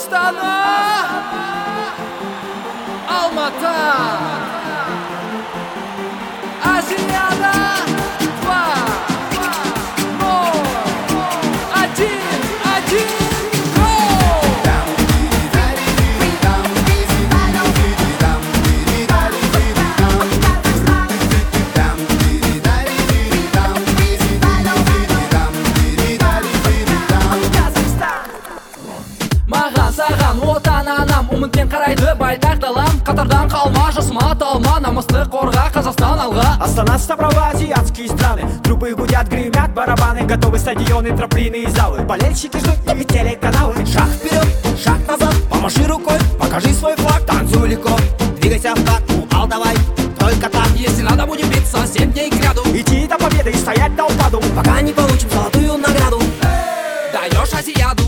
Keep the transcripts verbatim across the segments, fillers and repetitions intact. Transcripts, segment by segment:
Астана, Алматы, Азияда два, ноль, один, один. Маған саған отан анам, үмітпен қарайды байтақ далам. Қатардан қалма, жасыма талма, намысты қорға, Қазақстан алға. Астана, Ставрово, азиатские страны. Трубы гудят, гремят барабаны. Готовы стадионы, трамплины и залы. Болельщики ждут и телеканалы. Шаг вперед, шаг назад, помаши рукой, покажи свой флаг. Танцуй легко, двигайся в такт, упал давай, только так. Если надо, будем биться семь дней к ряду. Идти до победы и стоять до упаду. Пока не получим золотую награду. Даешь Азияду.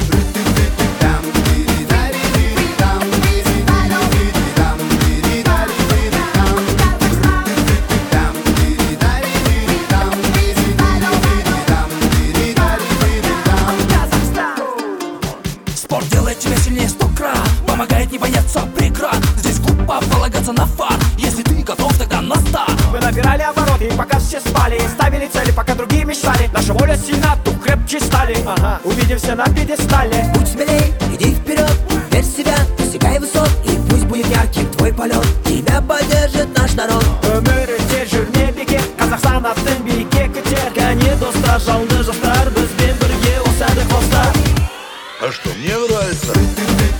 Спорт делает тебя сильнее сто крат, помогает не бояться преград. Здесь глупо полагаться на фарт. Если ты готов, тогда на старт. Мы набирали обороты, пока все спали. Ставили цели, пока другие мечтали. Наша воля сильна, дух крепче стали. Ага, увидимся на пьедестале. Будь смелей, иди вперед, верь в себя, достигай высот. И пусть будет ярким твой полет, тебя поддержит наш народ. Өмір өтер жүрмебеке, Қазақстан аттың биікке көтер. Кәне достар, жалынды жастар, бізбен бірге осады қостар. А что, мне нравится?